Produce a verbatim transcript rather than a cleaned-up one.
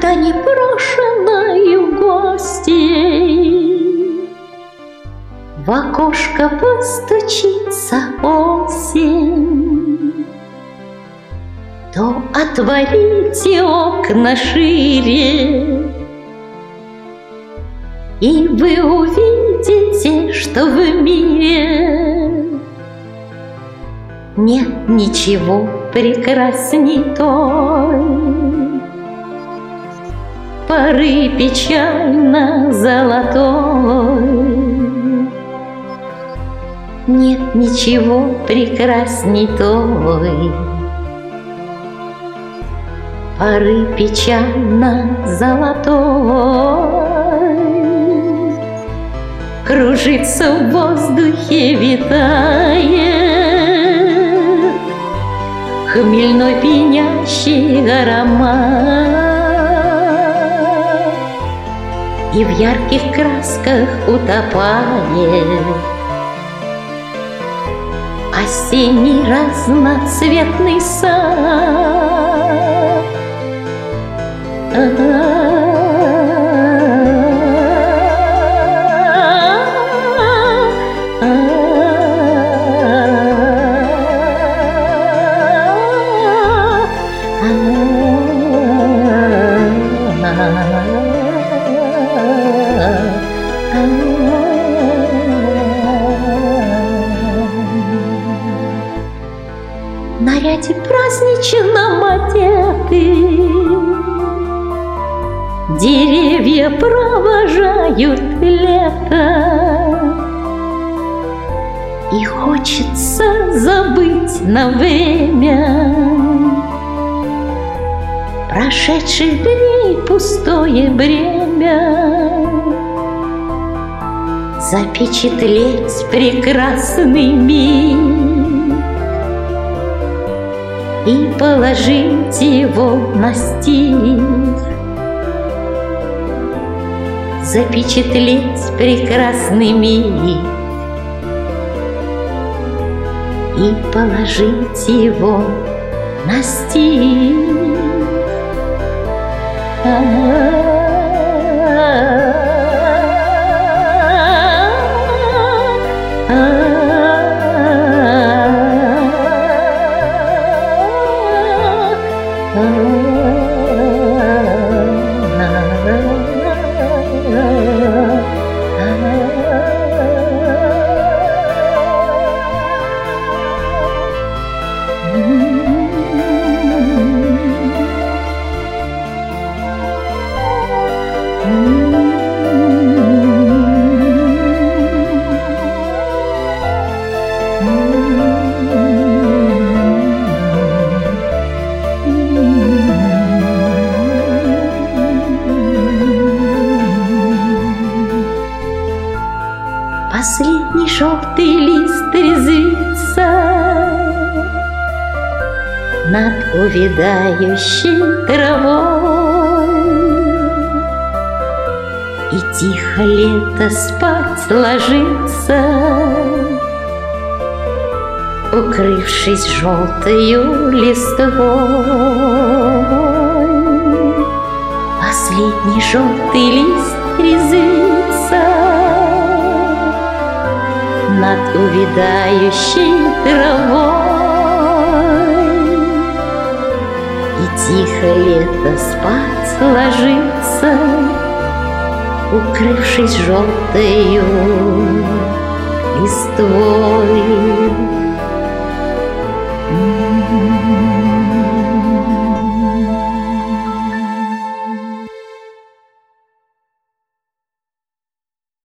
Я непрошенною гостьей в окошко постучится осень, то отворите окна шире, и вы увидите, что в мире нет ничего прекрасней той поры печально золотой. Нет ничего прекрасней той поры печально золотой. Кружится в воздухе, витает хмельной пьянящий аромат, и в ярких красках утопает осенний разноцветный сад. Наряде праздничном одеты деревья провожают лето, и хочется забыть на время прошедших дней пустое бремя, запечатлеть прекрасный миг и положить его на стих, запечатлеть прекрасный миг и положить его на стих. Последний желтый лист резвится над увядающей травой, и тихо лето спать ложится, укрывшись желтою листвой. Последний желтый лист резвится над увядающей травой, и тихо лето спать ложится, укрывшись желтою листвой.